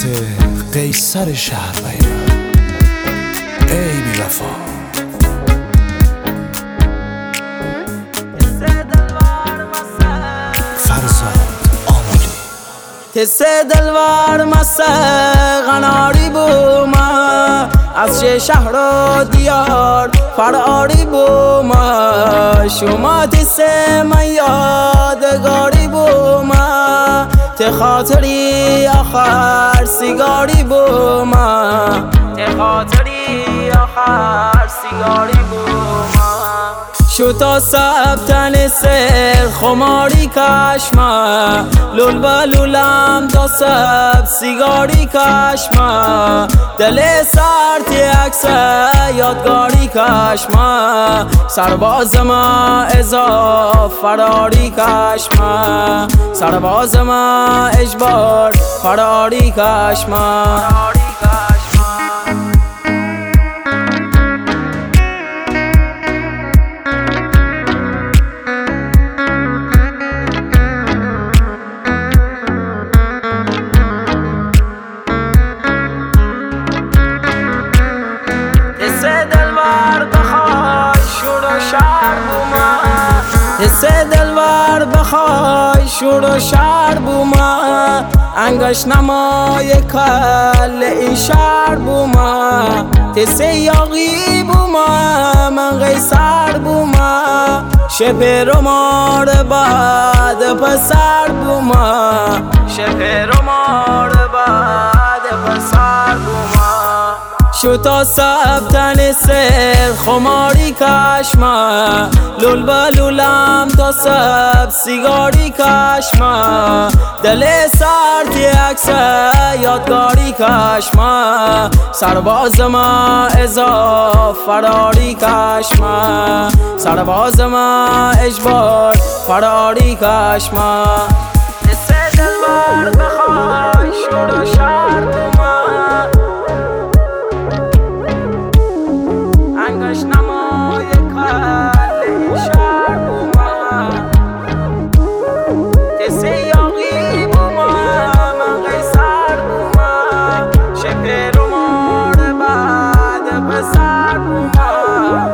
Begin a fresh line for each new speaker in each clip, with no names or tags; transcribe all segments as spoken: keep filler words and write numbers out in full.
مثل قیصر شهر بیرم ای بی وفا. فرزاد آملی
تسه دلوار مسه غناری بوما از چه شهر و دیار فراری بوما شما تسه من یادگاری بوما ته خاطری آخر سیگاری بوما ته خاطری آخر سیگاری بوما شو تا سبتن سر خماری کشما لول بلولم تا سب سیگاری کشما دل سرتی عکس یادگاری کشما سرباز ما اضاف فراری کشما سرباز ما اجبار فراری کشما. حسه دلوار بخوای شور و شر بوما انگش نمای کل این شهر بوما تسه یاقی بوما من قیصر بوما شپر و مار بعد پسر بوما شپر و مار بعد پسر بوما شو تا سبتن سر خماری کشما لول بلولم تا سب سیگاری کشما دل سرتی عکس یادگاری کشما سرباز ما اضاف فراری کشما سرباز ما اجبار فراری کشما. حسه دلوار بخوای شور و شر بوما انگش نمای کل این شهر بوما تسه یاقی بوما من قیصر بوما شپر و مار بعد پسر بوما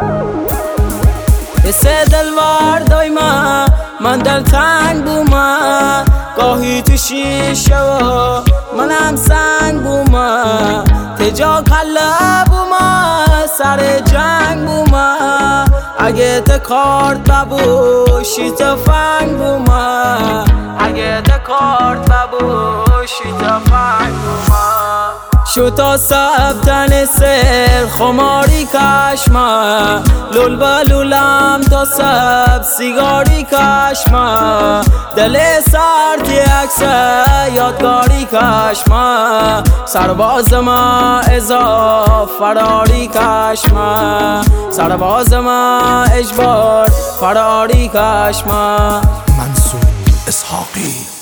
حسه دلوار دایما من دل تنگ بوما گاهی تو شیشه و منم سنگ بوما تجا کله بوما سر جنگ بوما اگه ته کارت ببوشی تفنگ بوما اگه ته کارت ببوشی تفنگ بوما شو تا سبتن سر خماری کشما لول بلولم تا سب سیگاری کشما دل سرتی عکس یادگاری کشما سرباز ما اضاف فراری کشما سرباز ما اجبار فراری کشما.
منصور اسحاقی.